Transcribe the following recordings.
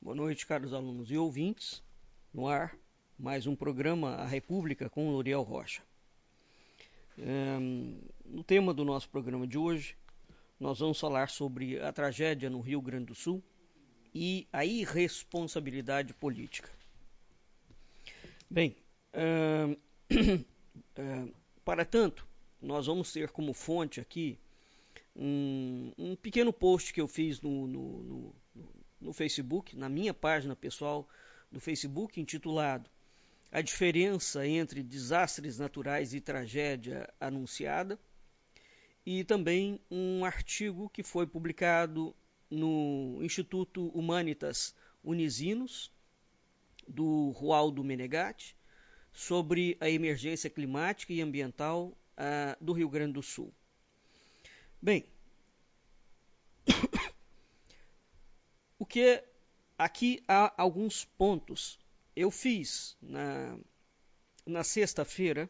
Boa noite, caros alunos e ouvintes. No ar, mais um programa A República com L'Oréal Rocha. No tema do nosso programa de hoje, nós vamos falar sobre a tragédia no Rio Grande do Sul e a irresponsabilidade política. Bem, para tanto, nós vamos ter como fonte aqui um pequeno post que eu fiz no Facebook, na minha página pessoal do Facebook, intitulado A Diferença entre Desastres Naturais e Tragédia Anunciada, e também um artigo que foi publicado no Instituto Humanitas Unisinos, do Rualdo Menegatti, sobre a emergência climática e ambiental do Rio Grande do Sul. Bem, o que aqui há alguns pontos. Eu fiz na sexta-feira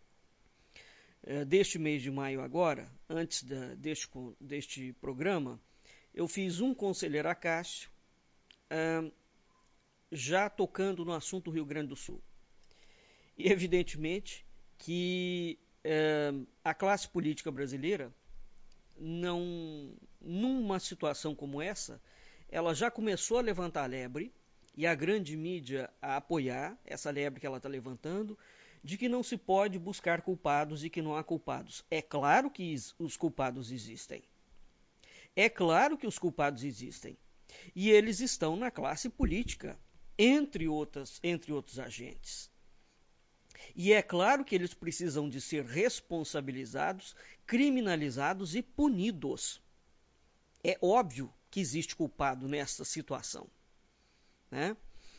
deste mês de maio agora, antes deste programa, eu fiz um Conselheiro Acácio já tocando no assunto do Rio Grande do Sul. E evidentemente que a classe política brasileira, numa situação como essa, ela já começou a levantar a lebre, e a grande mídia a apoiar essa lebre que ela está levantando, de que não se pode buscar culpados e que não há culpados. É claro que os culpados existem. É claro que os culpados existem. E eles estão na classe política, entre outros agentes. E é claro que eles precisam de ser responsabilizados, criminalizados e punidos. É óbvio que existe culpado nessa situação, né?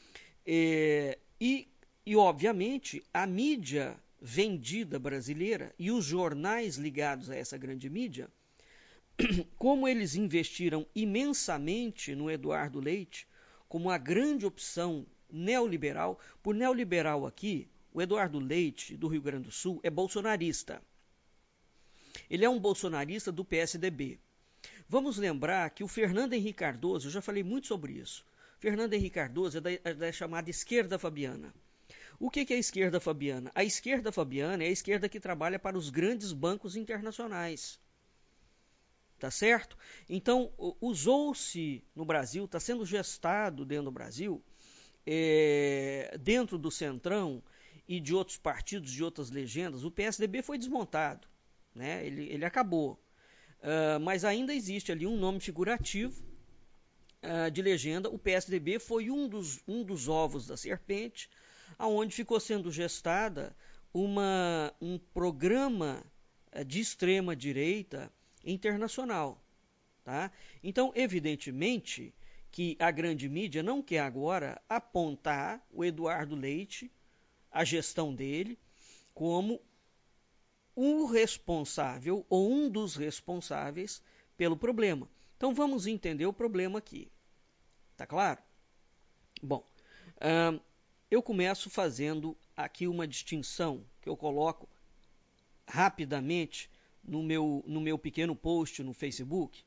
E obviamente, a mídia vendida brasileira e os jornais ligados a essa grande mídia, como eles investiram imensamente no Eduardo Leite como a grande opção neoliberal. Por neoliberal aqui, o Eduardo Leite, do Rio Grande do Sul, é bolsonarista. Ele é um bolsonarista do PSDB. Vamos lembrar que o Fernando Henrique Cardoso, eu já falei muito sobre isso, Fernando Henrique Cardoso é da chamada esquerda fabiana. O que é a esquerda fabiana? A esquerda fabiana é a esquerda que trabalha para os grandes bancos internacionais. Tá certo? Então, usou-se no Brasil, está sendo gestado dentro do Brasil, dentro do Centrão e de outros partidos, de outras legendas. O PSDB foi desmontado, né? Ele acabou. Mas ainda existe ali um nome figurativo de legenda. O PSDB foi um dos ovos da serpente, aonde ficou sendo gestada um programa de extrema direita internacional, tá? Então, evidentemente que a grande mídia não quer agora apontar o Eduardo Leite, a gestão dele, como o responsável ou um dos responsáveis pelo problema. Então vamos entender o problema aqui. Tá claro? Bom, eu começo fazendo aqui uma distinção que eu coloco rapidamente no meu pequeno post no Facebook.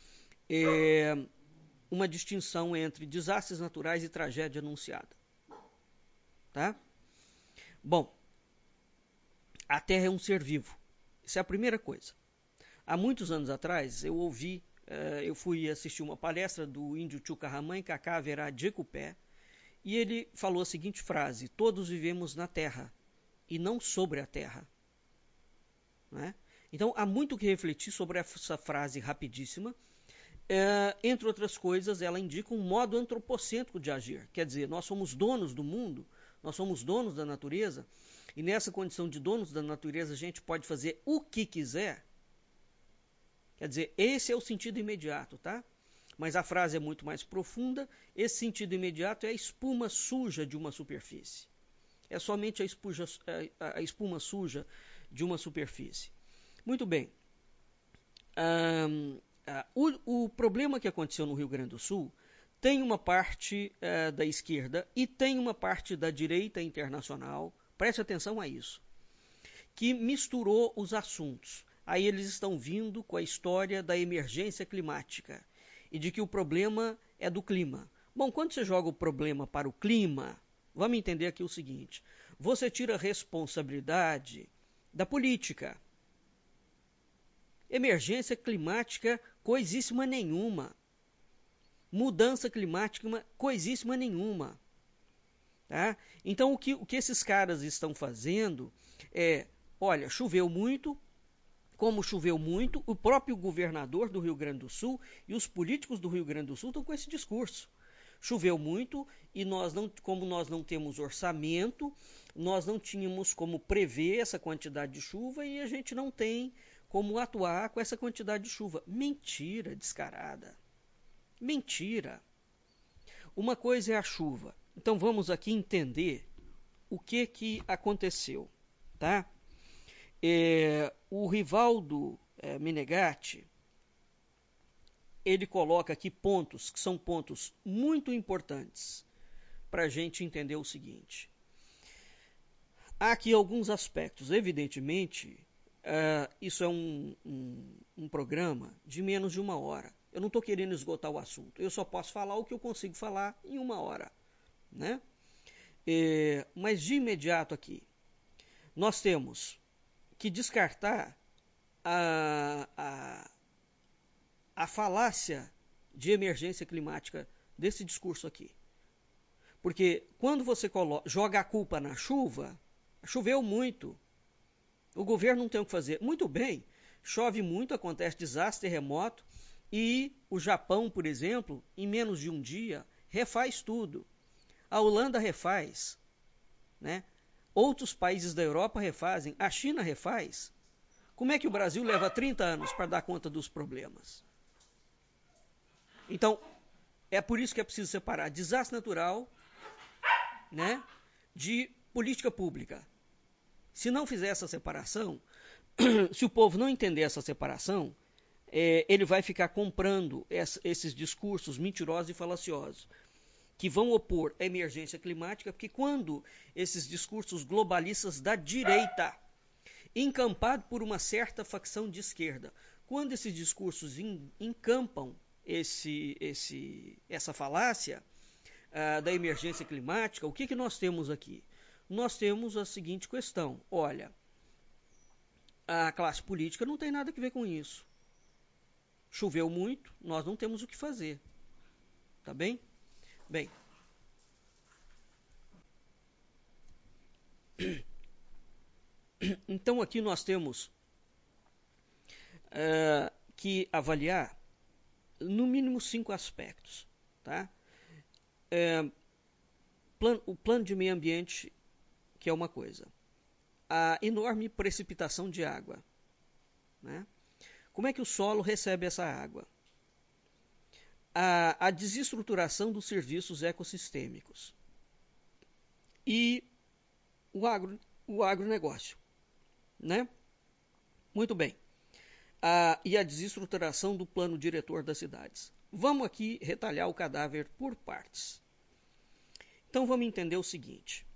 Uma distinção entre desastres naturais e tragédia anunciada. Tá? Bom, a Terra é um ser vivo. Isso é a primeira coisa. Há muitos anos atrás, eu fui assistir uma palestra do índio Chucarramã Cacá Verá Jecupé, e ele falou a seguinte frase: todos vivemos na Terra e não sobre a Terra. Né? Então, há muito que refletir sobre essa frase rapidíssima. Entre outras coisas, ela indica um modo antropocêntrico de agir. Quer dizer, nós somos donos do mundo, nós somos donos da natureza, e nessa condição de donos da natureza a gente pode fazer o que quiser. Quer dizer, esse é o sentido imediato, tá? Mas a frase é muito mais profunda. Esse sentido imediato é a espuma suja de uma superfície. É somente a espuma suja de uma superfície. Muito bem. O problema que aconteceu no Rio Grande do Sul tem uma parte da esquerda e tem uma parte da direita internacional, preste atenção a isso, que misturou os assuntos. Aí eles estão vindo com a história da emergência climática e de que o problema é do clima. Bom, quando você joga o problema para o clima, vamos entender aqui o seguinte: você tira a responsabilidade da política. Emergência climática, coisíssima nenhuma. Mudança climática, coisíssima nenhuma. Tá? Então, o que esses caras estão fazendo é, olha, choveu muito, como choveu muito, o próprio governador do Rio Grande do Sul e os políticos do Rio Grande do Sul estão com esse discurso. Choveu muito e como nós não temos orçamento, nós não tínhamos como prever essa quantidade de chuva e a gente não tem como atuar com essa quantidade de chuva. Mentira descarada. Mentira. Uma coisa é a chuva. Então vamos aqui entender o que aconteceu, tá? O Rivaldo Menegatti, ele coloca aqui pontos que são pontos muito importantes para a gente entender o seguinte. Há aqui alguns aspectos. Evidentemente, isso é um programa de menos de 1 hora. Eu não estou querendo esgotar o assunto. Eu só posso falar o que eu consigo falar em 1 hora. Né? Mas de imediato aqui, nós temos que descartar a falácia de emergência climática desse discurso aqui. Porque quando você joga a culpa na chuva, choveu muito. O governo não tem o que fazer. Muito bem, chove muito, acontece desastre, terremoto, e o Japão, por exemplo, em menos de um dia, refaz tudo. A Holanda refaz, né? Outros países da Europa refazem, a China refaz. Como é que o Brasil leva 30 anos para dar conta dos problemas? Então, é por isso que é preciso separar desastre natural, né, de política pública. Se não fizer essa separação, se o povo não entender essa separação, ele vai ficar comprando esses discursos mentirosos e falaciosos, que vão opor a emergência climática, porque quando esses discursos globalistas da direita, encampado por uma certa facção de esquerda, quando esses discursos encampam essa falácia da emergência climática, o que nós temos aqui? Nós temos a seguinte questão: olha, a classe política não tem nada a ver com isso. Choveu muito, nós não temos o que fazer. Tá bem? Bem, então aqui nós temos que avaliar no mínimo 5 aspectos. Tá? O plano de meio ambiente, que é uma coisa. A enorme precipitação de água. Né? Como é que o solo recebe essa água? A desestruturação dos serviços ecossistêmicos. E o agronegócio. Né? Muito bem. E a desestruturação do plano diretor das cidades. Vamos aqui retalhar o cadáver por partes. Então vamos entender o seguinte.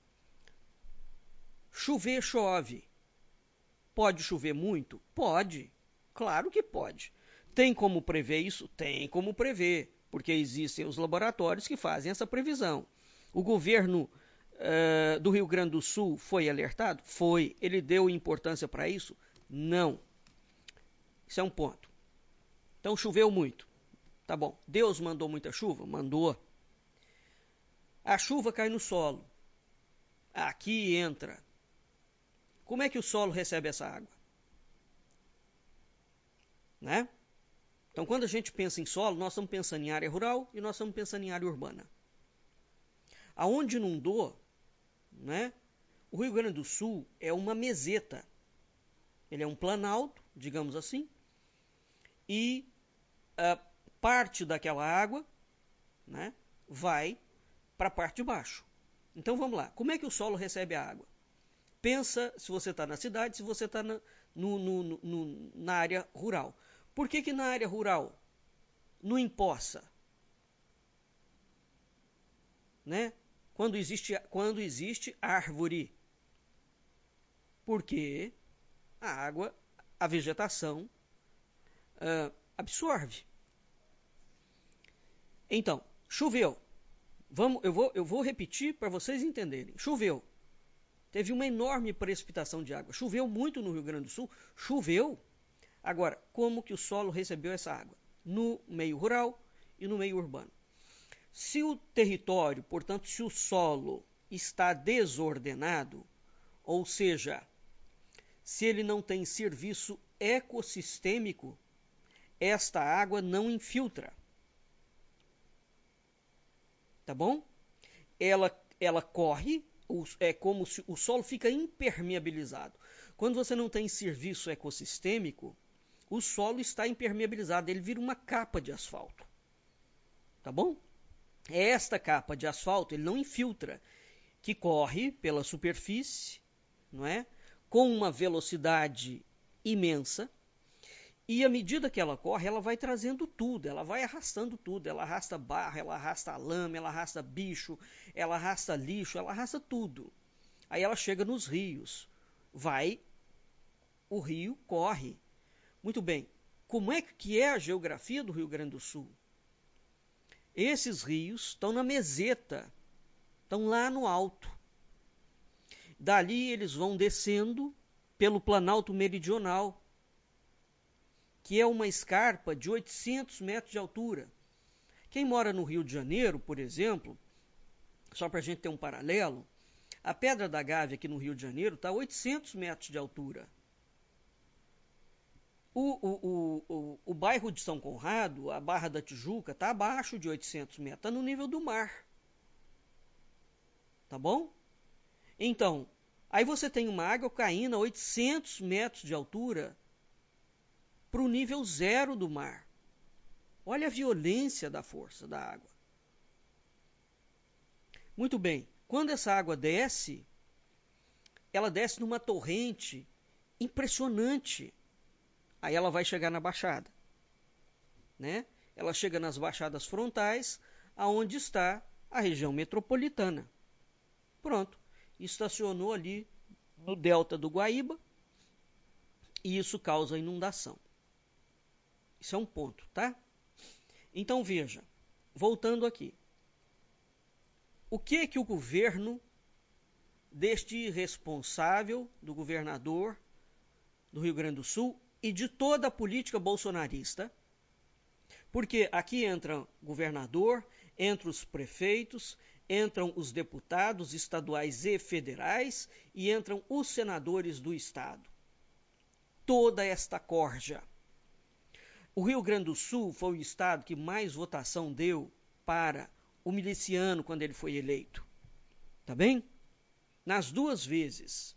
Chover, chove. Pode chover muito? Pode. Claro que pode. Tem como prever isso? Tem como prever, porque existem os laboratórios que fazem essa previsão. O governo do Rio Grande do Sul foi alertado? Foi. Ele deu importância para isso? Não. Isso é um ponto. Então choveu muito. Tá bom. Deus mandou muita chuva? Mandou. A chuva cai no solo. Aqui entra. Como é que o solo recebe essa água? Né? Então, quando a gente pensa em solo, nós estamos pensando em área rural e nós estamos pensando em área urbana. Aonde inundou, né? O Rio Grande do Sul é uma meseta. Ele é um planalto, digamos assim, e parte daquela água, né, vai para a parte de baixo. Então vamos lá. Como é que o solo recebe a água? Pensa se você está na cidade, se você está na área rural. Por que na área rural não empoça? Né? Quando existe árvore. Porque a água, a vegetação absorve. Então, Choveu. Eu vou repetir para vocês entenderem. Choveu. Teve uma enorme precipitação de água. Choveu muito no Rio Grande do Sul. Choveu. Agora, como que o solo recebeu essa água? No meio rural e no meio urbano. Se o território, portanto, se o solo está desordenado, ou seja, se ele não tem serviço ecossistêmico, esta água não infiltra. Tá bom? Ela corre, é como se o solo fica impermeabilizado. Quando você não tem serviço ecossistêmico, o solo está impermeabilizado, ele vira uma capa de asfalto. Tá bom? Esta capa de asfalto, ele não infiltra, que corre pela superfície, não é? Com uma velocidade imensa, e à medida que ela corre, ela vai trazendo tudo, ela vai arrastando tudo, ela arrasta barro, ela arrasta lama, ela arrasta bicho, ela arrasta lixo, ela arrasta tudo. Aí ela chega nos rios, o rio corre. Muito bem, como é que é a geografia do Rio Grande do Sul? Esses rios estão na meseta, estão lá no alto. Dali eles vão descendo pelo Planalto Meridional, que é uma escarpa de 800 metros de altura. Quem mora no Rio de Janeiro, por exemplo, só para a gente ter um paralelo, a Pedra da Gávea aqui no Rio de Janeiro está a 800 metros de altura. O bairro de São Conrado, a Barra da Tijuca, está abaixo de 800 metros, está no nível do mar. Tá bom? Então, aí você tem uma água caindo a 800 metros de altura para o nível zero do mar. Olha a violência da força da água. Muito bem, quando essa água desce, ela desce numa torrente impressionante. Aí ela vai chegar na Baixada, né? Ela chega nas baixadas frontais, aonde está a região metropolitana. Pronto, estacionou ali no delta do Guaíba e isso causa inundação. Isso é um ponto, tá? Então veja, voltando aqui. O que o governo deste irresponsável, do governador do Rio Grande do Sul e de toda a política bolsonarista, porque aqui entra o governador, entram os prefeitos, entram os deputados estaduais e federais e entram os senadores do estado. Toda esta corja. O Rio Grande do Sul foi o estado que mais votação deu para o miliciano quando ele foi eleito. Tá bem? Nas duas vezes.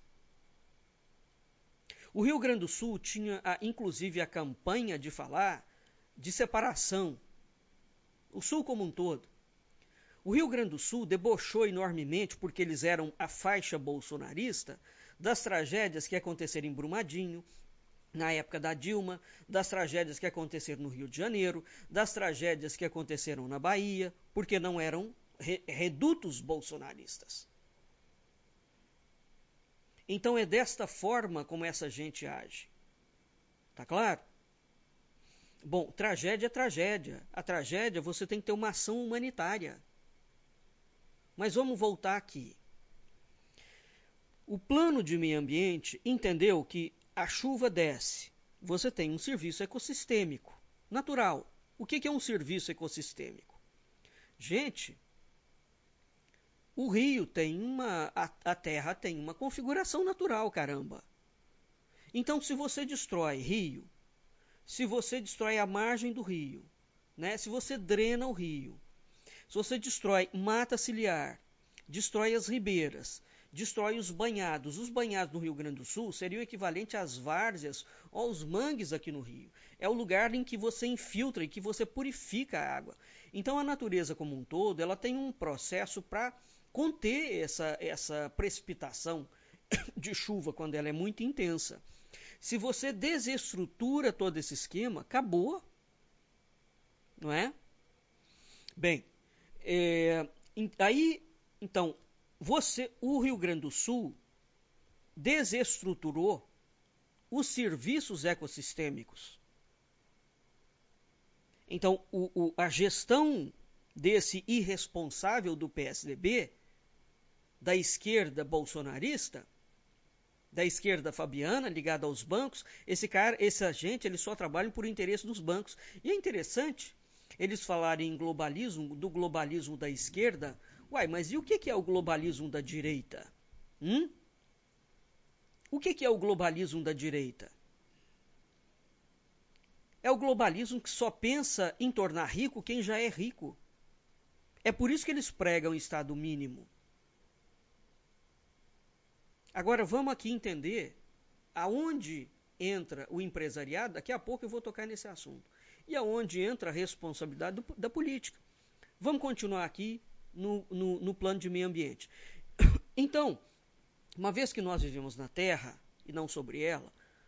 O Rio Grande do Sul tinha, inclusive, a campanha de falar de separação. O Sul como um todo. O Rio Grande do Sul debochou enormemente, porque eles eram a faixa bolsonarista, das tragédias que aconteceram em Brumadinho, na época da Dilma, das tragédias que aconteceram no Rio de Janeiro, das tragédias que aconteceram na Bahia, porque não eram redutos bolsonaristas. Então é desta forma como essa gente age. Tá claro? Bom, tragédia é tragédia. A tragédia você tem que ter uma ação humanitária. Mas vamos voltar aqui. O plano de meio ambiente entendeu que a chuva desce. Você tem um serviço ecossistêmico natural. O que é um serviço ecossistêmico? Gente, o rio tem a terra tem uma configuração natural, caramba. Então, se você destrói rio, se você destrói a margem do rio, né? Se você drena o rio, se você destrói mata ciliar, destrói as ribeiras, destrói os banhados no Rio Grande do Sul seriam equivalente às várzeas ou aos mangues aqui no Rio. É o lugar em que você infiltra e que você purifica a água. Então, a natureza como um todo, ela tem um processo para conter essa precipitação de chuva quando ela é muito intensa. Se você desestrutura todo esse esquema, acabou. Não é? Bem, então, o Rio Grande do Sul desestruturou os serviços ecossistêmicos. Então, a gestão desse irresponsável do PSDB, da esquerda bolsonarista, da esquerda fabiana, ligada aos bancos, essa gente, eles só trabalham por interesse dos bancos. E é interessante eles falarem em globalismo, do globalismo da esquerda. Uai, mas e o que é o globalismo da direita? O que é o globalismo da direita? É o globalismo que só pensa em tornar rico quem já é rico. É por isso que eles pregam Estado mínimo. Agora vamos aqui entender aonde entra o empresariado. Daqui a pouco eu vou tocar nesse assunto. E aonde entra a responsabilidade da política. Vamos continuar aqui no plano de meio ambiente. Então, uma vez que nós vivemos na Terra e não sobre ela,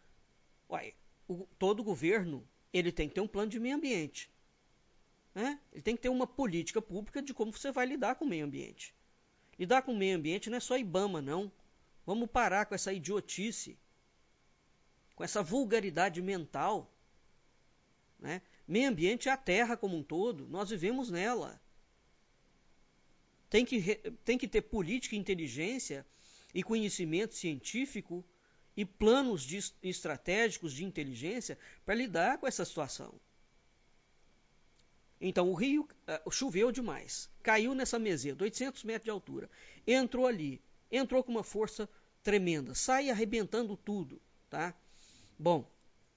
todo governo ele tem que ter um plano de meio ambiente. Né? Ele tem que ter uma política pública de como você vai lidar com o meio ambiente. Lidar com o meio ambiente não é só IBAMA, não. Vamos parar com essa idiotice, com essa vulgaridade mental. Né? Meio ambiente é a Terra como um todo, nós vivemos nela. Tem que ter política, inteligência e conhecimento científico e planos estratégicos de inteligência para lidar com essa situação. Então, o rio choveu demais, caiu nessa meseta, 800 metros de altura, entrou ali, entrou com uma força tremenda, sai arrebentando tudo. Tá? Bom,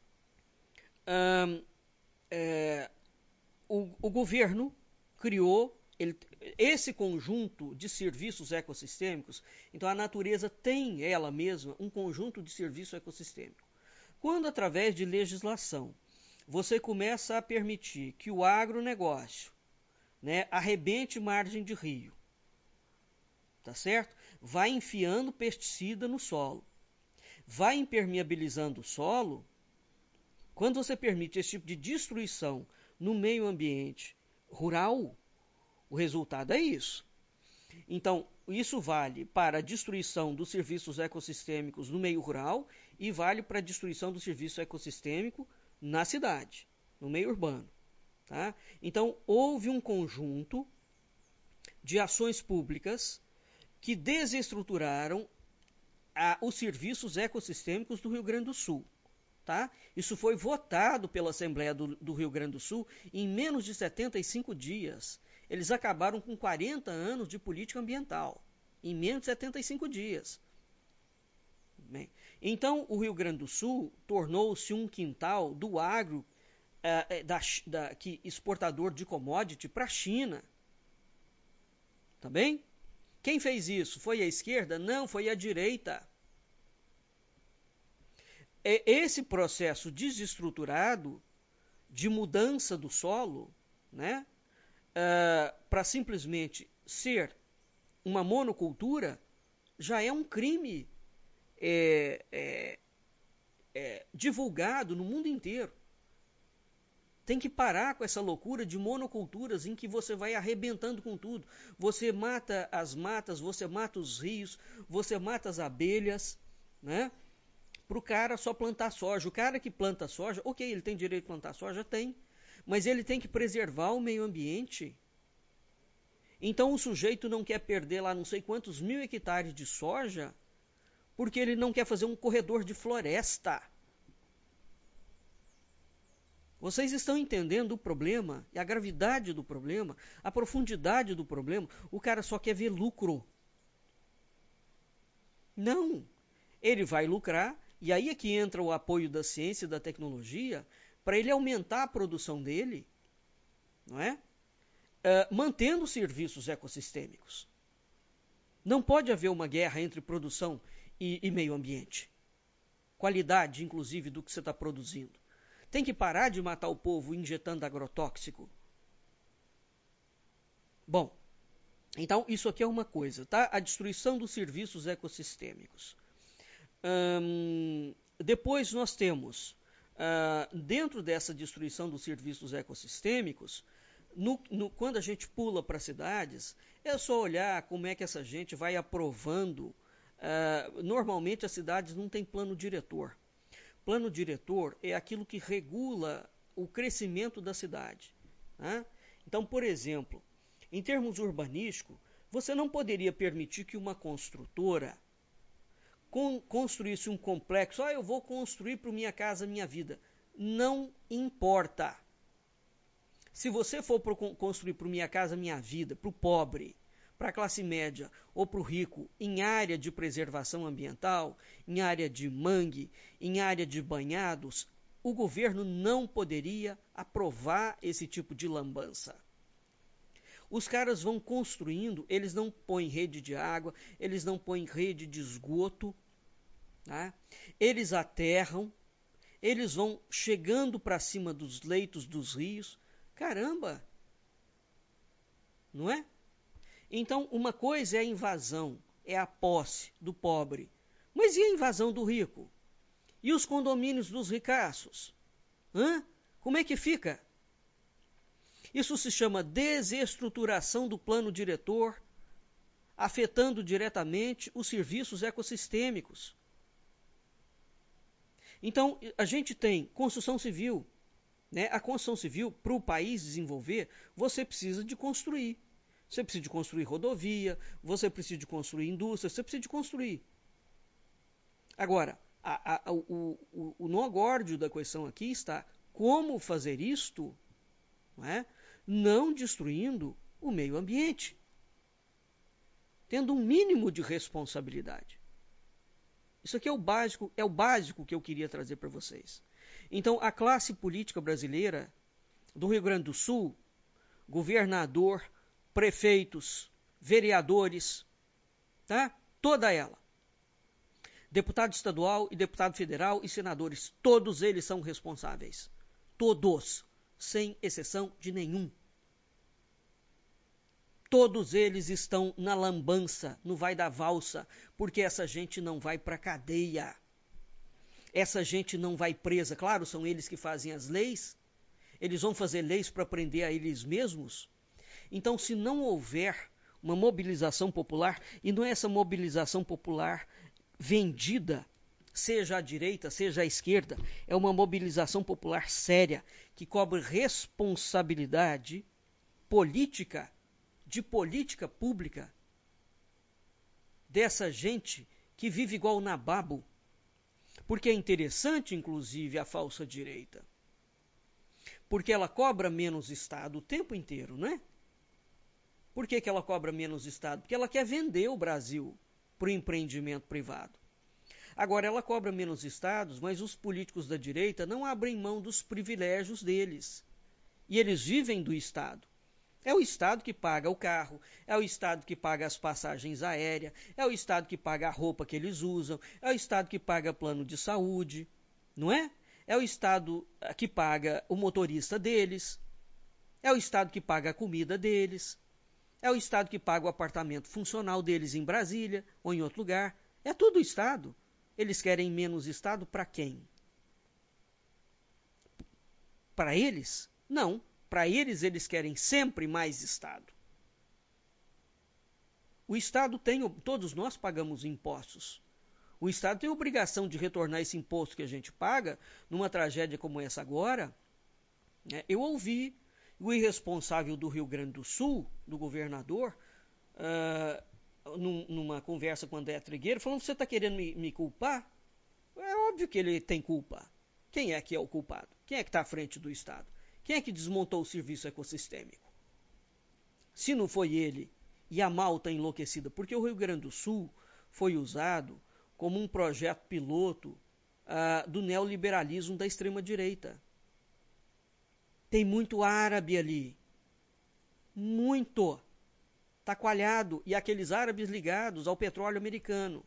o governo criou esse conjunto de serviços ecossistêmicos. Então a natureza tem ela mesma um conjunto de serviço ecossistêmico. Quando através de legislação você começa a permitir que o agronegócio, né, arrebente margem de rio, tá certo? Vai enfiando pesticida no solo, vai impermeabilizando o solo. Quando você permite esse tipo de destruição no meio ambiente rural, o resultado é isso. Então, isso vale para a destruição dos serviços ecossistêmicos no meio rural e vale para a destruição do serviço ecossistêmico na cidade, no meio urbano. Tá? Então, houve um conjunto de ações públicas que desestruturaram os serviços ecossistêmicos do Rio Grande do Sul. Tá? Isso foi votado pela Assembleia do Rio Grande do Sul em menos de 75 dias. Eles acabaram com 40 anos de política ambiental, em menos de 75 dias. Bem, então, o Rio Grande do Sul tornou-se um quintal do agro exportador de commodity para a China. Tá bem? Quem fez isso? Foi a esquerda? Não, foi a direita. Esse processo desestruturado de mudança do solo, né, para simplesmente ser uma monocultura, já é um crime divulgado no mundo inteiro. Tem que parar com essa loucura de monoculturas em que você vai arrebentando com tudo. Você mata as matas, você mata os rios, você mata as abelhas, né? Para o cara só plantar soja. O cara que planta soja, ok, ele tem direito de plantar soja? Tem. Mas ele tem que preservar o meio ambiente. Então o sujeito não quer perder lá não sei quantos 1000 hectares de soja porque ele não quer fazer um corredor de floresta. Vocês estão entendendo o problema e a gravidade do problema, a profundidade do problema? O cara só quer ver lucro. Não. Ele vai lucrar, e aí é que entra o apoio da ciência e da tecnologia para ele aumentar a produção dele, não é? Mantendo os serviços ecossistêmicos. Não pode haver uma guerra entre produção e meio ambiente. Qualidade, inclusive, do que você está produzindo. Tem que parar de matar o povo injetando agrotóxico. Bom, então isso aqui é uma coisa, tá? A destruição dos serviços ecossistêmicos. Depois nós temos, dentro dessa destruição dos serviços ecossistêmicos, quando a gente pula para cidades, é só olhar como é que essa gente vai aprovando. Normalmente as cidades não têm plano diretor. Plano diretor é aquilo que regula o crescimento da cidade. Né? Então, por exemplo, Em termos urbanísticos, você não poderia permitir que uma construtora construísse um complexo. Eu vou construir para minha casa, minha vida. Não importa. Se você for construir para minha casa, minha vida, para o pobre, para a classe média ou para o rico, em área de preservação ambiental, em área de mangue, em área de banhados, o governo não poderia aprovar esse tipo de lambança. Os caras vão construindo, eles não põem rede de água, eles não põem rede de esgoto, tá? Eles aterram, eles vão chegando para cima dos leitos dos rios. Caramba! Não é? Então, uma coisa é a invasão, é a posse do pobre. Mas e a invasão do rico? E os condomínios dos ricaços? Como é que fica? Isso se chama desestruturação do plano diretor, afetando diretamente os serviços ecossistêmicos. Então, a gente tem construção civil. A construção civil, para o país desenvolver, você precisa de construir. Você precisa de construir rodovia, você precisa de construir indústria, você precisa de construir. Agora, o nó górdio da questão aqui está como fazer isto, não destruindo o meio ambiente, tendo um mínimo de responsabilidade. Isso aqui é o básico que eu queria trazer para vocês. Então, a classe política brasileira, do Rio Grande do Sul, governador, prefeitos, vereadores, tá? Toda ela. Deputado estadual e deputado federal e senadores, todos eles são responsáveis. Todos, sem exceção de nenhum. Todos eles estão na lambança, no vai da valsa, porque essa gente não vai para a cadeia. Essa gente não vai presa. Claro, são eles que fazem as leis. Eles vão fazer leis para prender a eles mesmos. Então, se não houver uma mobilização popular, e não é essa mobilização popular vendida, seja à direita, seja à esquerda, é uma mobilização popular séria, que cobre responsabilidade política, de política pública, dessa gente que vive igual nababo. Porque é interessante, inclusive, a falsa direita. Porque ela cobra menos Estado o tempo inteiro, não é? Por que ela cobra menos Estado? Porque ela quer vender o Brasil para o empreendimento privado. Agora, ela cobra menos Estados, mas os políticos da direita não abrem mão dos privilégios deles. E eles vivem do Estado. É o Estado que paga o carro, é o Estado que paga as passagens aéreas, é o Estado que paga a roupa que eles usam, é o Estado que paga plano de saúde, não é? É o Estado que paga o motorista deles, é o Estado que paga a comida deles, é o Estado que paga o apartamento funcional deles em Brasília ou em outro lugar. É tudo o Estado. Eles querem menos Estado para quem? Para eles? Não. Para eles querem sempre mais Estado. O Estado tem, todos nós pagamos impostos. O Estado tem a obrigação de retornar esse imposto que a gente paga numa tragédia como essa agora. Eu ouvi o irresponsável do Rio Grande do Sul, do governador, numa conversa com o André Trigueiro, falando: você está querendo me culpar? É óbvio que ele tem culpa. Quem é que é o culpado? Quem é que está à frente do Estado? Quem é que desmontou o serviço ecossistêmico? Se não foi ele e a malta enlouquecida, porque o Rio Grande do Sul foi usado como um projeto piloto do neoliberalismo da extrema-direita. Tem muito árabe ali. Muito. Está coalhado. E aqueles árabes ligados ao petróleo americano.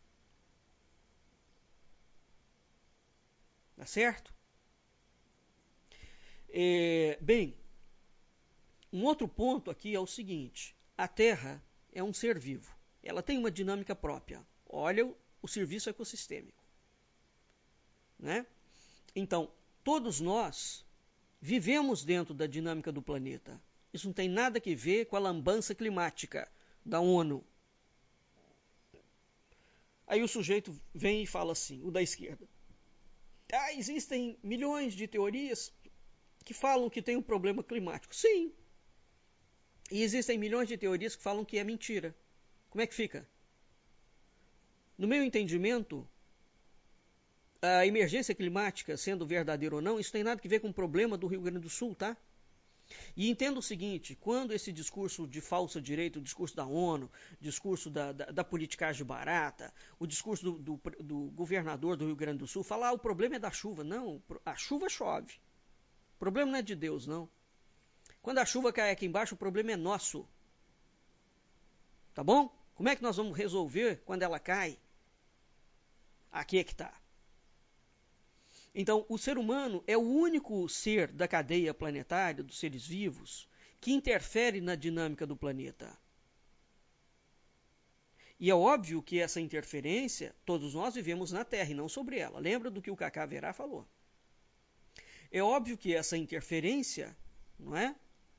Tá certo? Bem, um outro ponto aqui é o seguinte: a Terra é um ser vivo, ela tem uma dinâmica própria. Olha o serviço ecossistêmico, né? Então, todos nós vivemos dentro da dinâmica do planeta. Isso não tem nada a ver com a lambança climática da ONU. Aí o sujeito vem e fala assim, o da esquerda: existem milhões de teorias que falam que tem um problema climático. Sim, E existem milhões de teorias que falam que é mentira. Como é que fica? No meu entendimento, a emergência climática, sendo verdadeira ou não, isso tem nada a ver com o problema do Rio Grande do Sul, tá? E entenda o seguinte, quando esse discurso de falsa direita, o discurso da ONU, o discurso da politicagem barata, o discurso do governador do Rio Grande do Sul, fala, o problema é da chuva. Não, a chuva chove. O problema não é de Deus, não. Quando a chuva cai aqui embaixo, o problema é nosso. Tá bom? Como é que nós vamos resolver quando ela cai? Aqui é que está. Então, o ser humano é o único ser da cadeia planetária, dos seres vivos, que interfere na dinâmica do planeta. E é óbvio que essa interferência, todos nós vivemos na Terra e não sobre ela. Lembra do que o Cacá Verá falou. É óbvio que essa interferência, não é?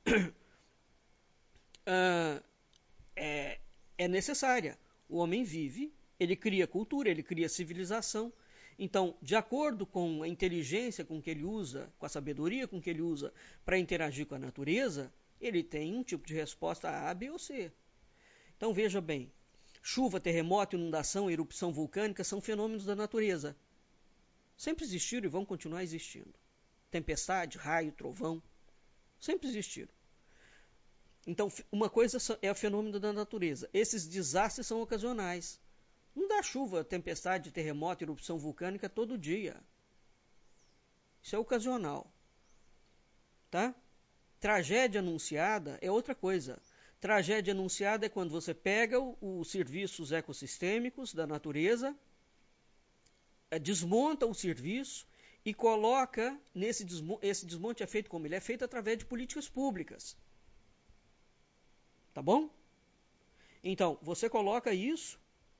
É necessária. O homem vive, ele cria cultura, ele cria civilização. Então, de acordo com a inteligência com que ele usa, com a sabedoria com que ele usa para interagir com a natureza, ele tem um tipo de resposta A, B ou C. Então, veja bem, chuva, terremoto, inundação, erupção vulcânica são fenômenos da natureza. Sempre existiram e vão continuar existindo. Tempestade, raio, trovão, sempre existiram. Então, uma coisa é o fenômeno da natureza. Esses desastres são ocasionais. Não dá chuva, tempestade, terremoto, erupção vulcânica todo dia. Isso é ocasional. Tá? Tragédia anunciada é outra coisa. Tragédia anunciada é quando você pega os serviços ecossistêmicos da natureza, desmonta o serviço e coloca esse desmonte é feito como? Ele é feito através de políticas públicas. Tá bom? Então, você coloca isso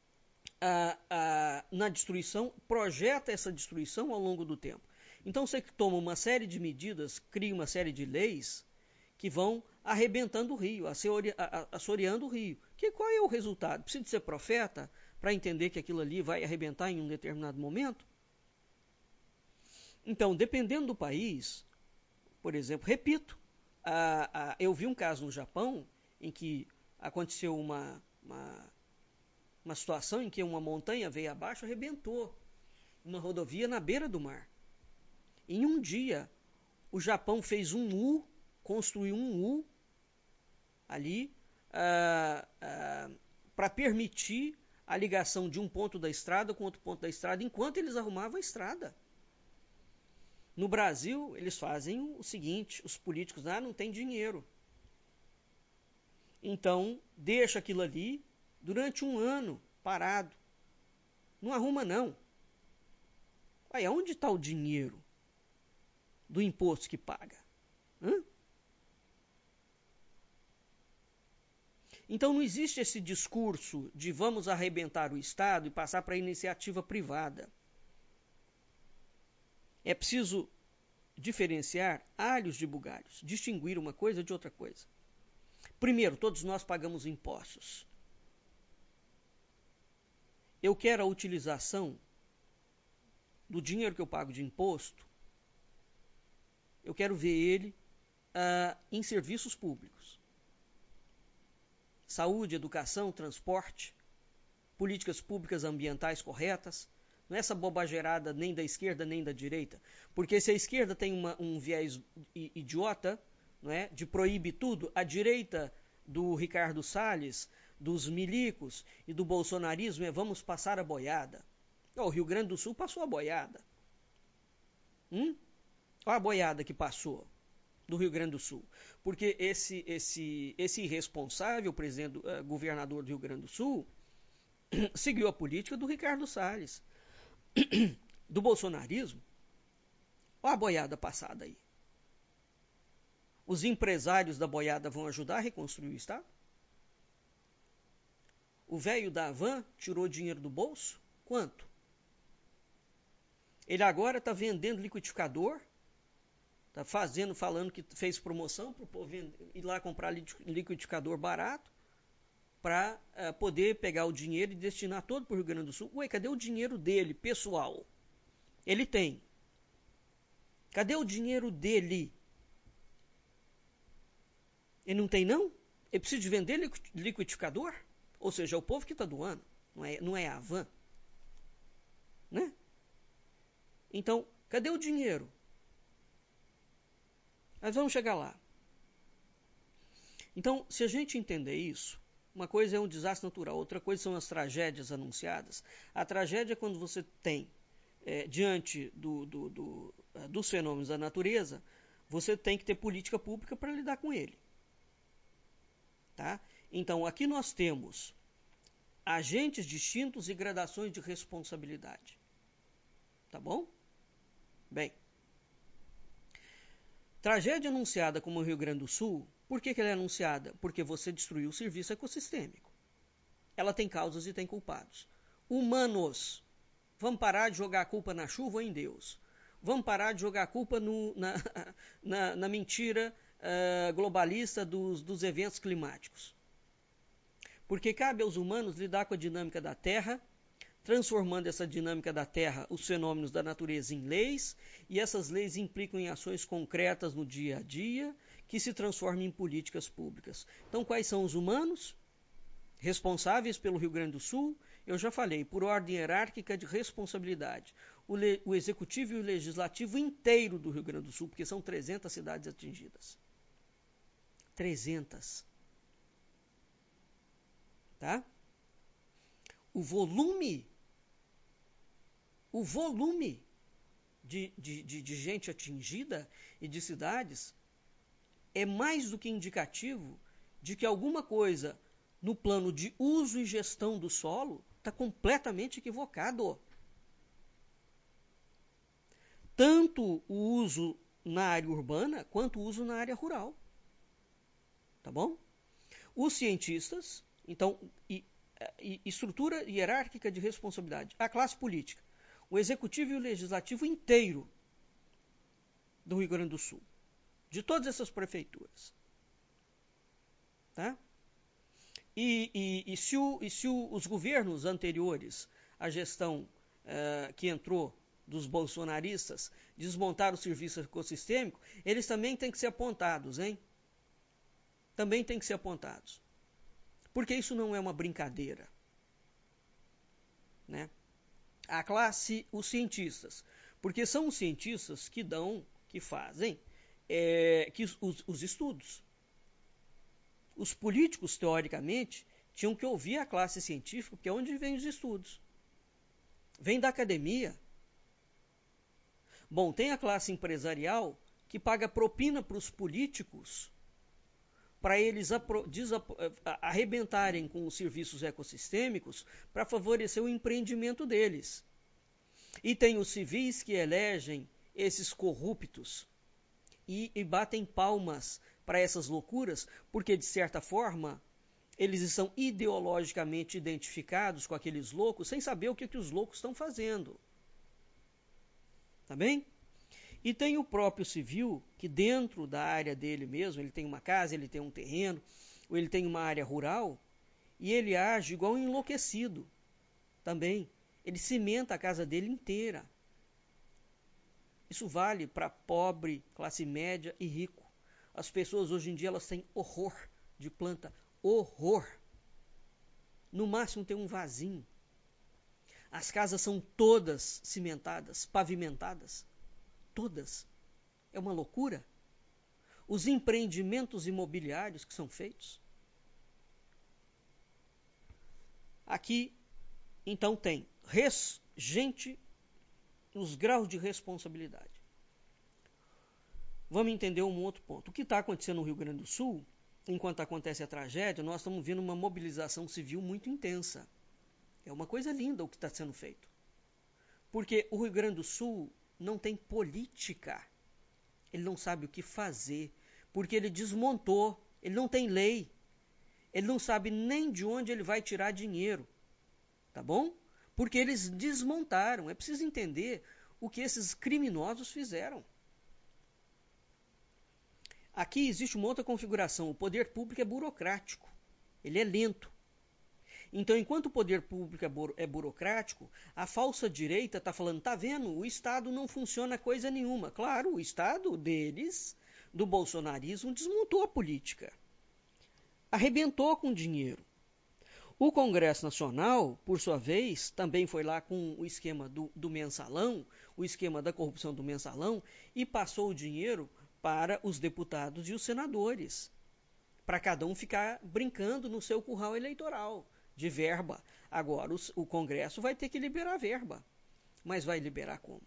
na destruição, projeta essa destruição ao longo do tempo. Então você toma uma série de medidas, cria uma série de leis que vão arrebentando o rio, assoreando o rio. Qual é o resultado? Precisa de ser profeta para entender que aquilo ali vai arrebentar em um determinado momento? Então, dependendo do país, por exemplo, repito, eu vi um caso no Japão em que aconteceu uma situação em que uma montanha veio abaixo e arrebentou uma rodovia na beira do mar. Em um dia, o Japão fez um U, construiu um U ali para permitir a ligação de um ponto da estrada com outro ponto da estrada, enquanto eles arrumavam a estrada. No Brasil, eles fazem o seguinte, os políticos não têm dinheiro. Então, deixa aquilo ali durante um ano parado. Não arruma, não. Aí, onde está o dinheiro do imposto que paga? Então, não existe esse discurso de vamos arrebentar o Estado e passar para a iniciativa privada. É preciso diferenciar alhos de bugalhos, distinguir uma coisa de outra coisa. Primeiro, todos nós pagamos impostos. Eu quero a utilização do dinheiro que eu pago de imposto, eu quero ver ele em serviços públicos. Saúde, educação, transporte, políticas públicas ambientais corretas, não é essa bobageirada nem da esquerda nem da direita, porque se a esquerda tem um viés idiota, não é, de proíbe tudo, a direita do Ricardo Salles, dos milicos e do bolsonarismo é vamos passar a boiada. O Rio Grande do Sul passou a boiada. Olha a boiada que passou do Rio Grande do Sul. Porque esse irresponsável governador do Rio Grande do Sul seguiu a política do Ricardo Salles. Do bolsonarismo. Olha a boiada passada aí. Os empresários da boiada vão ajudar a reconstruir o Estado? O velho da van tirou dinheiro do bolso? Quanto? Ele agora está vendendo liquidificador, está falando que fez promoção para o povo ir lá comprar liquidificador barato para poder pegar o dinheiro e destinar todo para o Rio Grande do Sul. Ué, cadê o dinheiro dele, pessoal? Ele tem. Cadê o dinheiro dele? Ele não tem, não? Ele precisa de vender liquidificador? Ou seja, é o povo que está doando, não é a Havan. Né? Então, cadê o dinheiro? Nós vamos chegar lá. Então, se a gente entender isso, uma coisa é um desastre natural, outra coisa são as tragédias anunciadas. A tragédia é quando você tem, diante dos fenômenos da natureza, você tem que ter política pública para lidar com ele. Tá? Então, aqui nós temos agentes distintos e gradações de responsabilidade. Tá bom? Bem, tragédia anunciada como o Rio Grande do Sul, por que ela é anunciada? Porque você destruiu o serviço ecossistêmico. Ela tem causas e tem culpados. Humanos, vamos parar de jogar a culpa na chuva ou em Deus. Vamos parar de jogar a culpa na mentira globalista dos eventos climáticos. Porque cabe aos humanos lidar com a dinâmica da Terra, transformando essa dinâmica da Terra, os fenômenos da natureza, em leis, e essas leis implicam em ações concretas no dia a dia, que se transformam em políticas públicas. Então, quais são os humanos responsáveis pelo Rio Grande do Sul? Eu já falei, por ordem hierárquica de responsabilidade. O Executivo e o Legislativo inteiro do Rio Grande do Sul, porque são 300 cidades atingidas. 300. Tá? O volume de gente atingida e de cidades é mais do que indicativo de que alguma coisa no plano de uso e gestão do solo está completamente equivocado. Tanto o uso na área urbana quanto o uso na área rural. Tá bom? Os cientistas, então, estrutura hierárquica de responsabilidade, a classe política, o executivo e o legislativo inteiro do Rio Grande do Sul, de todas essas prefeituras. Tá? E se os governos anteriores à gestão que entrou dos bolsonaristas desmontaram o serviço ecossistêmico, eles também têm que ser apontados, hein? Também têm que ser apontados. Porque isso não é uma brincadeira. Né? A classe, os cientistas. Porque são os cientistas que fazem os estudos. Os políticos, teoricamente, tinham que ouvir a classe científica, porque é onde vêm os estudos. Vem da academia. Bom, tem a classe empresarial que paga propina para os políticos para eles arrebentarem com os serviços ecossistêmicos para favorecer o empreendimento deles. E tem os civis que elegem esses corruptos e batem palmas para essas loucuras, porque, de certa forma, eles estão ideologicamente identificados com aqueles loucos, sem saber o que os loucos estão fazendo. Tá bem? E tem o próprio civil, que dentro da área dele mesmo, ele tem uma casa, ele tem um terreno, ou ele tem uma área rural, e ele age igual um enlouquecido também. Ele cimenta a casa dele inteira. Isso vale para pobre, classe média e rico. As pessoas hoje em dia elas têm horror de planta. Horror. No máximo tem um vasinho. As casas são todas cimentadas, pavimentadas. Todas. É uma loucura. Os empreendimentos imobiliários que são feitos. Aqui, então, tem gente, os graus de responsabilidade. Vamos entender um outro ponto. O que está acontecendo no Rio Grande do Sul, enquanto acontece a tragédia, nós estamos vendo uma mobilização civil muito intensa. É uma coisa linda o que está sendo feito. Porque o Rio Grande do Sul não tem política. Ele não sabe o que fazer, porque ele desmontou, ele não tem lei. Ele não sabe nem de onde ele vai tirar dinheiro. Tá bom? Porque eles desmontaram. É preciso entender o que esses criminosos fizeram. Aqui existe uma outra configuração. O poder público é burocrático. Ele é lento. Então, enquanto o poder público é burocrático, a falsa direita está falando, tá vendo, o Estado não funciona coisa nenhuma. Claro, o Estado deles, do bolsonarismo, desmontou a política. arrebentou com dinheiro. O Congresso Nacional, por sua vez, também foi lá com o esquema do mensalão, o esquema da corrupção do mensalão, e passou o dinheiro para os deputados e os senadores, para cada um ficar brincando no seu curral eleitoral de verba. Agora, o Congresso vai ter que liberar verba, mas vai liberar como?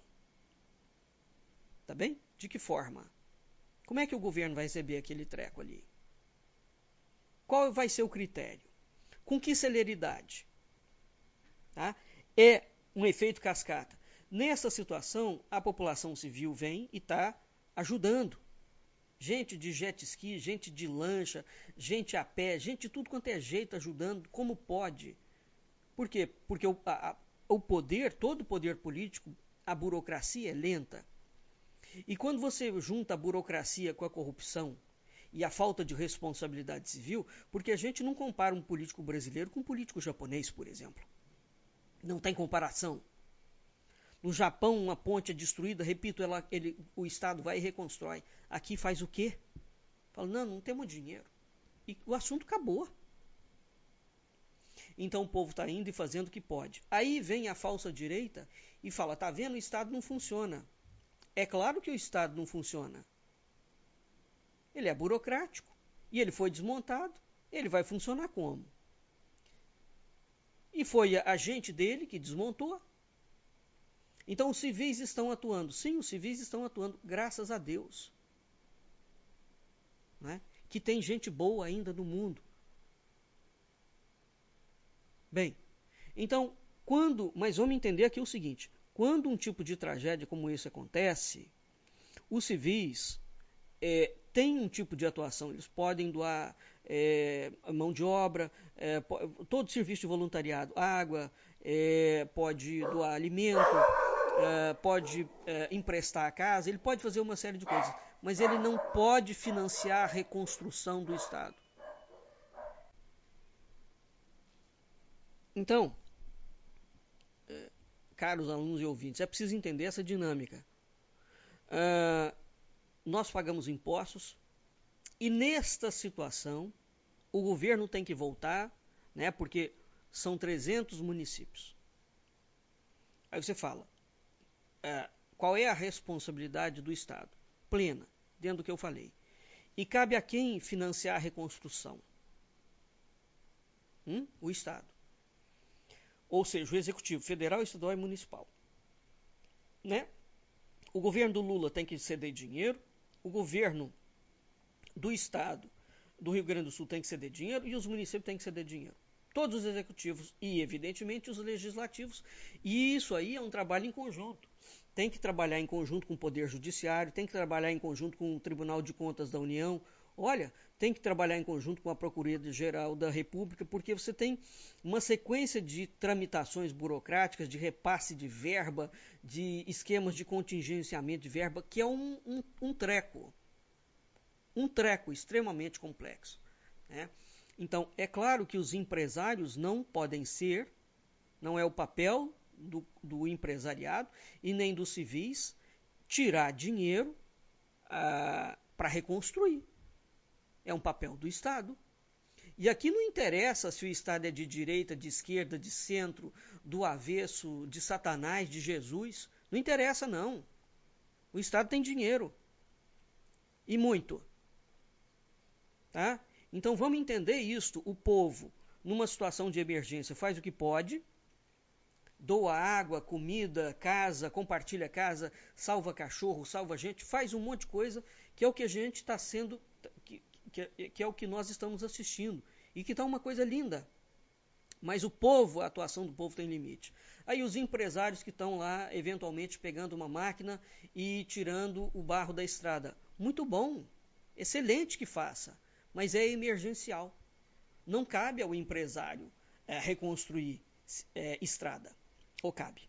Tá bem? De que forma? Como é que o governo vai receber aquele treco ali? Qual vai ser o critério? Com que celeridade? Tá? É um efeito cascata. Nessa situação, a população civil vem e está ajudando. Gente de jet ski, gente de lancha, gente a pé, gente de tudo quanto é jeito ajudando, como pode. Por quê? Porque o poder, todo o poder político, a burocracia é lenta. E quando você junta a burocracia com a corrupção e a falta de responsabilidade civil, porque a gente não compara um político brasileiro com um político japonês, por exemplo. Não tem comparação. No Japão, uma ponte é destruída, repito, o Estado vai e reconstrói. Aqui faz o quê? Fala, não temos dinheiro. E o assunto acabou. Então o povo está indo e fazendo o que pode. Aí vem a falsa direita e fala, tá vendo, o Estado não funciona. É claro que o Estado não funciona. Ele é burocrático. E ele foi desmontado. Ele vai funcionar como? E foi a gente dele que desmontou. Então os civis estão atuando. Sim, os civis estão atuando, graças a Deus. Né? Que tem gente boa ainda no mundo. Bem, então, mas vamos entender aqui o seguinte, quando um tipo de tragédia como esse acontece, os civis têm um tipo de atuação, eles podem doar mão de obra, todo serviço de voluntariado, água, pode doar alimento, pode emprestar a casa, ele pode fazer uma série de coisas, mas ele não pode financiar a reconstrução do Estado. Então, caros alunos e ouvintes, é preciso entender essa dinâmica. Nós pagamos impostos e nesta situação o governo tem que voltar, né, porque são 300 municípios. Aí você fala, qual é a responsabilidade do Estado? Plena, dentro do que eu falei. E cabe a quem financiar a reconstrução? O Estado. Ou seja, o Executivo Federal, Estadual e Municipal. Né? O governo do Lula tem que ceder dinheiro, o governo do Estado do Rio Grande do Sul tem que ceder dinheiro e os municípios têm que ceder dinheiro. Todos os executivos e, evidentemente, os legislativos. E isso aí é um trabalho em conjunto. Tem que trabalhar em conjunto com o Poder Judiciário, tem que trabalhar em conjunto com o Tribunal de Contas da União. Olha, tem que trabalhar em conjunto com a Procuradoria-Geral da República, porque você tem uma sequência de tramitações burocráticas, de repasse de verba, de esquemas de contingenciamento de verba, que é um treco. Um treco extremamente complexo. Né? Então, é claro que os empresários não podem ser, não é o papel do empresariado e nem dos civis tirar dinheiro para reconstruir. É um papel do Estado. E aqui não interessa se o Estado é de direita, de esquerda, de centro, do avesso, de Satanás, de Jesus. Não interessa, não. O Estado tem dinheiro. E muito. Tá? Então vamos entender isto. O povo, numa situação de emergência, faz o que pode. Doa água, comida, casa, compartilha casa, salva cachorro, salva gente, faz um monte de coisa, que é o que a gente está sendo... Que é o que nós estamos assistindo. E que está uma coisa linda. Mas o povo, a atuação do povo tem limite. Aí os empresários que estão lá, eventualmente, pegando uma máquina e tirando o barro da estrada. Muito bom. Excelente que faça. Mas é emergencial. Não cabe ao empresário reconstruir estrada. Ou cabe?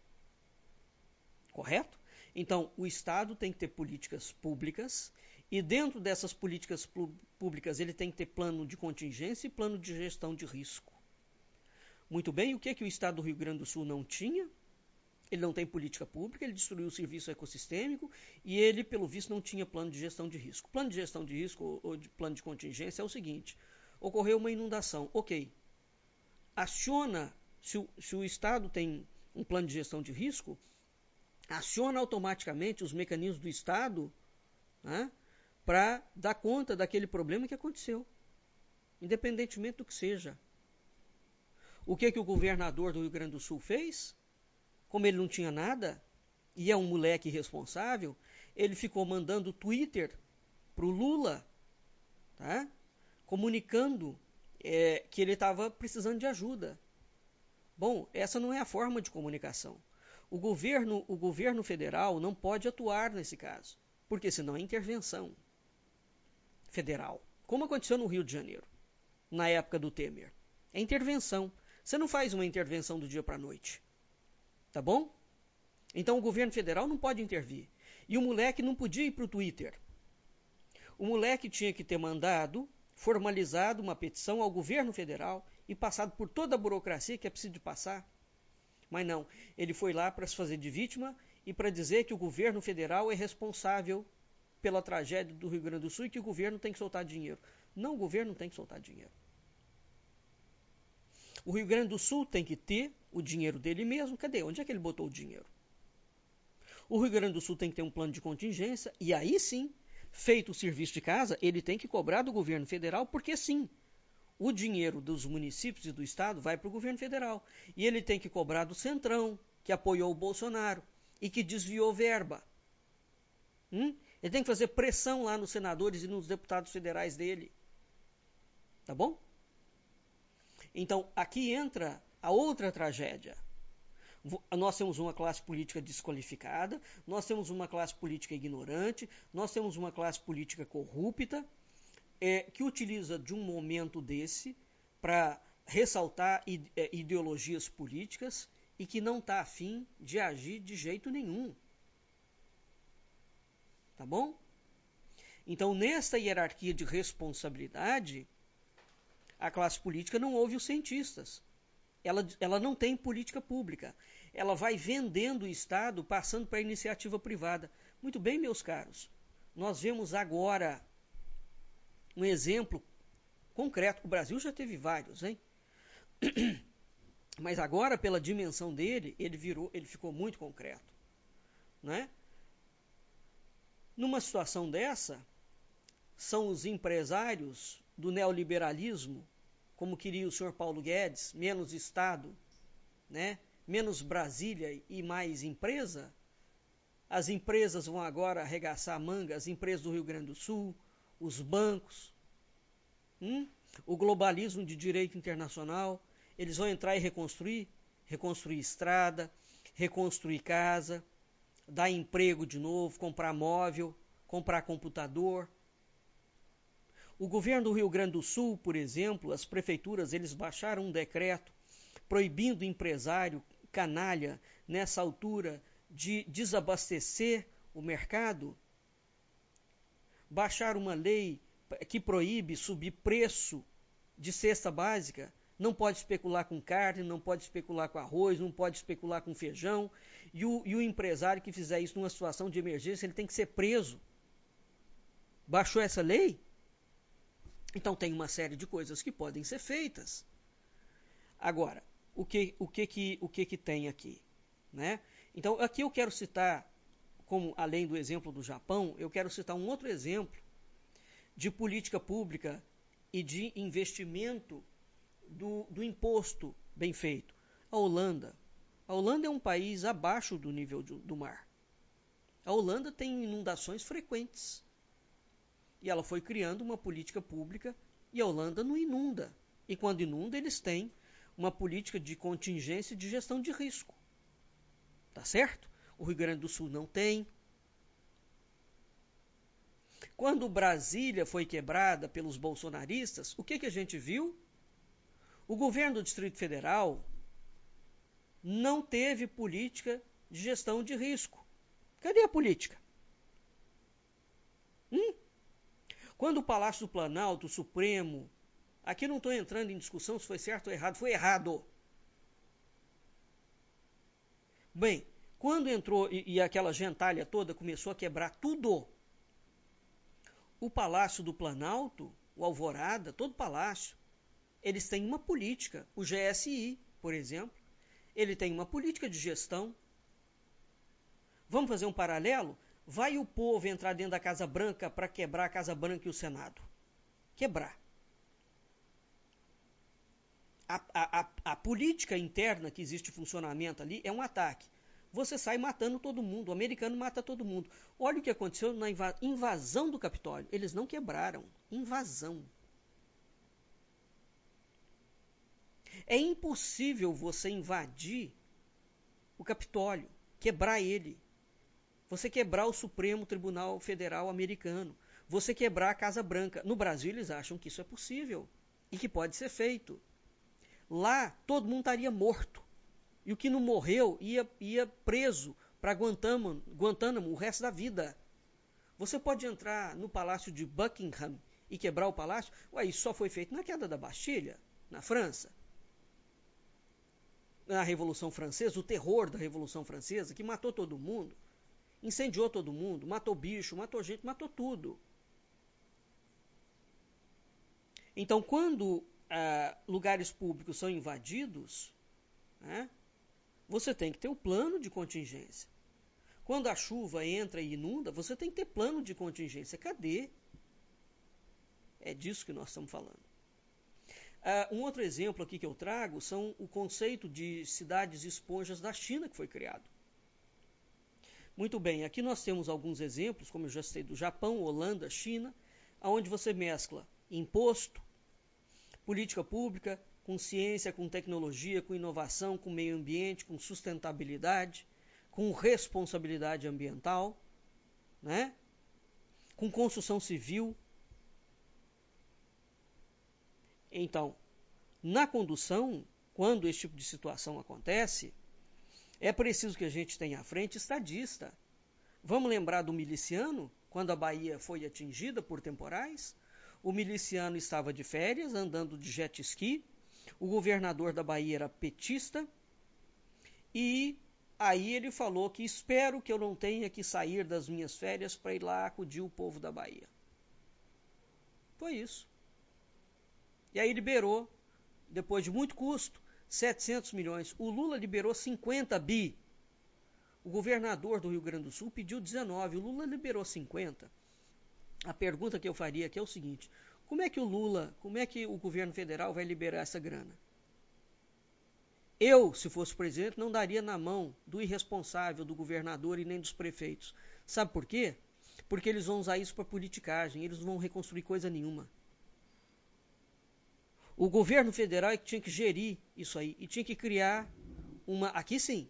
Correto? Então, o Estado tem que ter políticas públicas e dentro dessas políticas públicas ele tem que ter plano de contingência e plano de gestão de risco. Muito bem, o que o Estado do Rio Grande do Sul não tinha? Ele não tem política pública, ele destruiu o serviço ecossistêmico e ele, pelo visto, não tinha plano de gestão de risco. Plano de gestão de risco ou de plano de contingência é o seguinte, ocorreu uma inundação. Ok. Aciona, se o Estado tem um plano de gestão de risco, aciona automaticamente os mecanismos do Estado, né, para dar conta daquele problema que aconteceu, independentemente do que seja. O que o governador do Rio Grande do Sul fez? Como ele não tinha nada, e é um moleque irresponsável, ele ficou mandando Twitter para o Lula, tá? Comunicando que ele estava precisando de ajuda. Bom, essa não é a forma de comunicação. O governo federal não pode atuar nesse caso, porque senão é intervenção federal, como aconteceu no Rio de Janeiro, na época do Temer. É intervenção. Você não faz uma intervenção do dia para a noite. Tá bom? Então o governo federal não pode intervir. E o moleque não podia ir para o Twitter. O moleque tinha que ter formalizado uma petição ao governo federal e passado por toda a burocracia que é preciso de passar. Mas não, ele foi lá para se fazer de vítima e para dizer que o governo federal é responsável pela tragédia do Rio Grande do Sul e que o governo tem que soltar dinheiro. Não, o governo não tem que soltar dinheiro. O Rio Grande do Sul tem que ter o dinheiro dele mesmo. Cadê? Onde é que ele botou o dinheiro? O Rio Grande do Sul tem que ter um plano de contingência e aí sim, feito o serviço de casa, ele tem que cobrar do governo federal, porque sim, o dinheiro dos municípios e do estado vai para o governo federal. E ele tem que cobrar do Centrão, que apoiou o Bolsonaro e que desviou verba. Ele tem que fazer pressão lá nos senadores e nos deputados federais dele. Tá bom? Então, aqui entra a outra tragédia. Nós temos uma classe política desqualificada, nós temos uma classe política ignorante, nós temos uma classe política corrupta, que utiliza de um momento desse para ressaltar ideologias políticas e que não está afim de agir de jeito nenhum. Tá bom? Então, nesta hierarquia de responsabilidade, a classe política não ouve os cientistas. Ela não tem política pública. Ela vai vendendo o Estado, passando para a iniciativa privada. Muito bem, meus caros. Nós vemos agora um exemplo concreto. O Brasil já teve vários, hein? Mas agora, pela dimensão dele, ele ficou muito concreto, né? Numa situação dessa, são os empresários do neoliberalismo, como queria o senhor Paulo Guedes, menos Estado, né? Menos Brasília e mais empresa. As empresas vão agora arregaçar a manga, as empresas do Rio Grande do Sul, os bancos, o globalismo de direito internacional, eles vão entrar e reconstruir estrada, reconstruir casa, dar emprego de novo, comprar móvel, comprar computador. O governo do Rio Grande do Sul, por exemplo, as prefeituras, eles baixaram um decreto proibindo o empresário canalha, nessa altura, de desabastecer o mercado. Baixaram uma lei que proíbe subir preço de cesta básica. Não pode especular com carne, não pode especular com arroz, não pode especular com feijão. E o empresário que fizer isso numa situação de emergência, ele tem que ser preso. Baixou essa lei? Então tem uma série de coisas que podem ser feitas. Agora, o que tem aqui, né? Então aqui eu quero citar, como além do exemplo do Japão, eu quero citar um outro exemplo de política pública e de investimento do imposto bem feito. A Holanda. A Holanda é um país abaixo do nível do mar. A Holanda tem inundações frequentes. E ela foi criando uma política pública e a Holanda não inunda. E quando inunda, eles têm uma política de contingência e de gestão de risco. Tá certo? O Rio Grande do Sul não tem. Quando Brasília foi quebrada pelos bolsonaristas, o que a gente viu? O governo do Distrito Federal não teve política de gestão de risco. Cadê a política? Quando o Palácio do Planalto, o Supremo, aqui não estou entrando em discussão se foi certo ou errado, foi errado. Bem, quando entrou e aquela gentalha toda começou a quebrar tudo, o Palácio do Planalto o Alvorada, todo palácio, eles têm uma política. O GSI, por exemplo, ele tem uma política de gestão. Vamos fazer um paralelo? Vai o povo entrar dentro da Casa Branca para quebrar a Casa Branca e o Senado. Quebrar. A política interna que existe de funcionamento ali é um ataque. Você sai matando todo mundo, o americano mata todo mundo. Olha o que aconteceu na invasão do Capitólio. Eles não quebraram. Invasão. É impossível você invadir o Capitólio, quebrar ele. Você quebrar o Supremo Tribunal Federal americano. Você quebrar a Casa Branca. No Brasil, eles acham que isso é possível e que pode ser feito. Lá, todo mundo estaria morto. E o que não morreu ia preso para Guantánamo o resto da vida. Você pode entrar no Palácio de Buckingham e quebrar o palácio? Ué, isso só foi feito na queda da Bastilha, na França. Na Revolução Francesa, o terror da Revolução Francesa, que matou todo mundo, incendiou todo mundo, matou bicho, matou gente, matou tudo. Então, quando lugares públicos são invadidos, né, você tem que ter o plano de contingência. Quando a chuva entra e inunda, você tem que ter plano de contingência. Cadê? É disso que nós estamos falando. Um outro exemplo aqui que eu trago são o conceito de cidades esponjas da China que foi criado. Muito bem, aqui nós temos alguns exemplos, como eu já citei, do Japão, Holanda, China, onde você mescla imposto, política pública, com ciência, com tecnologia, com inovação, com meio ambiente, com sustentabilidade, com responsabilidade ambiental, né? Com construção civil. Então, na condução, quando esse tipo de situação acontece, é preciso que a gente tenha à frente estadista. Vamos lembrar do miliciano, quando a Bahia foi atingida por temporais? O miliciano estava de férias, andando de jet ski, o governador da Bahia era petista, e aí ele falou que espero que eu não tenha que sair das minhas férias para ir lá acudir o povo da Bahia. Foi isso. E aí liberou, depois de muito custo, 700 milhões. O Lula liberou 50 bi. O governador do Rio Grande do Sul pediu 19, o Lula liberou 50. A pergunta que eu faria aqui é o seguinte: como é que o governo federal vai liberar essa grana? Eu, se fosse presidente, não daria na mão do irresponsável, do governador e nem dos prefeitos. Sabe por quê? Porque eles vão usar isso para politicagem, eles não vão reconstruir coisa nenhuma. O governo federal é que tinha que gerir isso aí e tinha que criar uma... Aqui sim.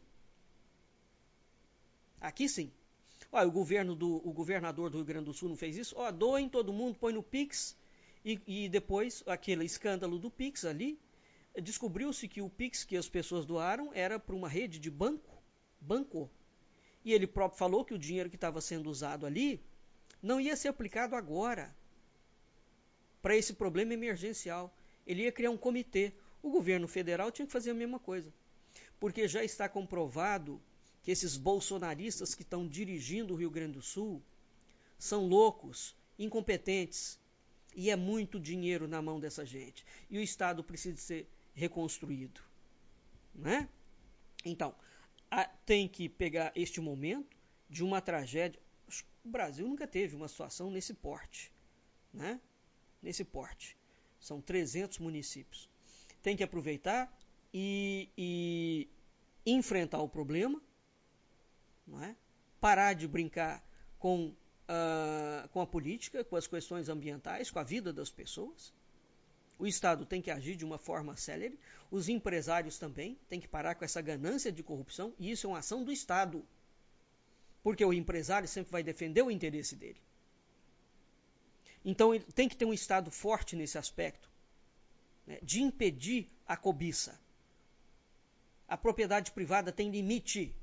Olha, o governador do Rio Grande do Sul não fez isso? Doem todo mundo, põe no Pix e depois, aquele escândalo do Pix ali, descobriu-se que o Pix que as pessoas doaram era para uma rede de banco. E ele próprio falou que o dinheiro que estava sendo usado ali não ia ser aplicado agora para esse problema emergencial. Ele ia criar um comitê. O governo federal tinha que fazer a mesma coisa. Porque já está comprovado que esses bolsonaristas que estão dirigindo o Rio Grande do Sul são loucos, incompetentes, e é muito dinheiro na mão dessa gente. E o Estado precisa ser reconstruído. Né? Então, tem que pegar este momento de uma tragédia. O Brasil nunca teve uma situação nesse porte. Né? Nesse porte. São 300 municípios. Tem que aproveitar e enfrentar o problema, não é? Parar de brincar com a política, com as questões ambientais, com a vida das pessoas. O Estado tem que agir de uma forma célere. Os empresários também têm que parar com essa ganância de corrupção, e isso é uma ação do Estado. Porque o empresário sempre vai defender o interesse dele. Então, ele tem que ter um Estado forte nesse aspecto, né, de impedir a cobiça. A propriedade privada tem limite.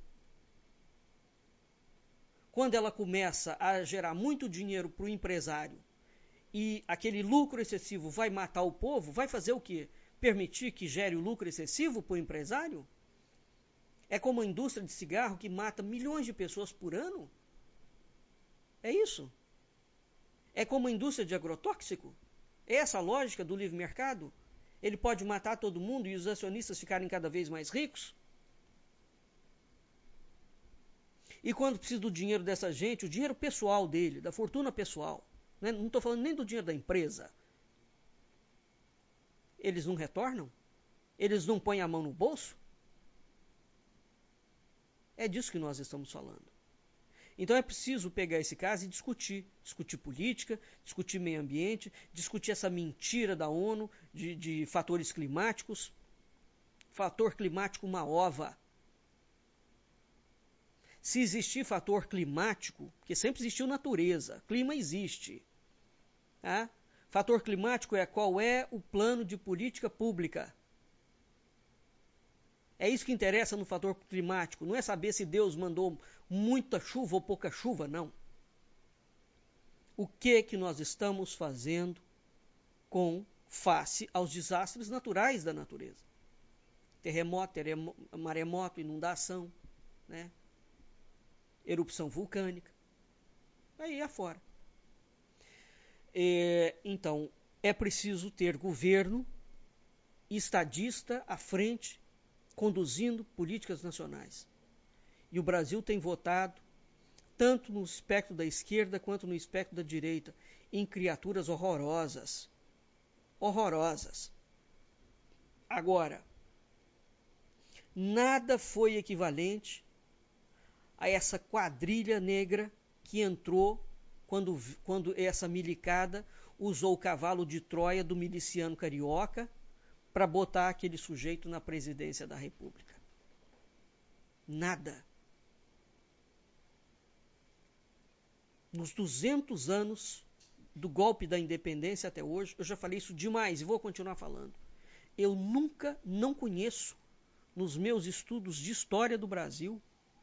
Quando ela começa a gerar muito dinheiro para o empresário e aquele lucro excessivo vai matar o povo, vai fazer o quê? Permitir que gere o lucro excessivo para o empresário? É como a indústria de cigarro que mata milhões de pessoas por ano? É isso? É como a indústria de agrotóxico? É essa a lógica do livre mercado? Ele pode matar todo mundo e os acionistas ficarem cada vez mais ricos? E quando precisa do dinheiro dessa gente, o dinheiro pessoal dele, da fortuna pessoal, né? Não estou falando nem do dinheiro da empresa, eles não retornam? Eles não põem a mão no bolso? É disso que nós estamos falando. Então é preciso pegar esse caso e discutir. Discutir política, discutir meio ambiente, discutir essa mentira da ONU de fatores climáticos. Fator climático, uma ova. Se existir fator climático, porque sempre existiu natureza, clima existe. Tá? Fator climático é qual é o plano de política pública. É isso que interessa no fator climático. Não é saber se Deus mandou muita chuva ou pouca chuva, não. O que nós estamos fazendo com face aos desastres naturais da natureza? Terremoto, maremoto, inundação, né? Erupção vulcânica. Aí afora. Então, é preciso ter governo estadista à frente, conduzindo políticas nacionais. E o Brasil tem votado, tanto no espectro da esquerda quanto no espectro da direita, em criaturas horrorosas. Horrorosas. Agora, nada foi equivalente a essa quadrilha negra que entrou quando essa milicada usou o cavalo de Troia do miliciano carioca para botar aquele sujeito na presidência da República. Nada. Nos 200 anos do golpe da independência até hoje, eu já falei isso demais e vou continuar falando. Eu não conheço, nos meus estudos de história do Brasil,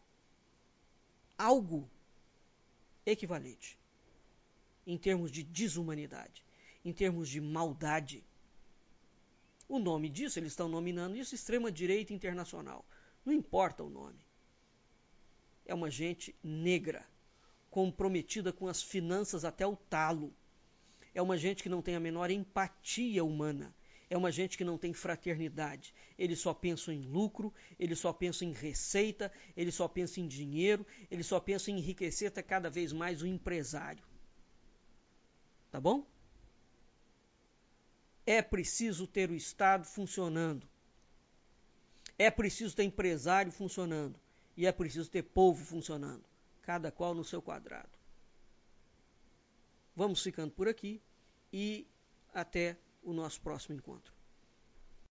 algo equivalente em termos de desumanidade, em termos de maldade. O nome disso, eles estão nominando isso extrema-direita internacional. Não importa o nome. É uma gente negra, comprometida com as finanças até o talo. É uma gente que não tem a menor empatia humana. É uma gente que não tem fraternidade. Eles só pensam em lucro, eles só pensam em receita, eles só pensam em dinheiro, eles só pensam em enriquecer até cada vez mais o empresário. Tá bom? É preciso ter o Estado funcionando. É preciso ter empresário funcionando. E é preciso ter povo funcionando. Cada qual no seu quadrado. Vamos ficando por aqui e até o nosso próximo encontro.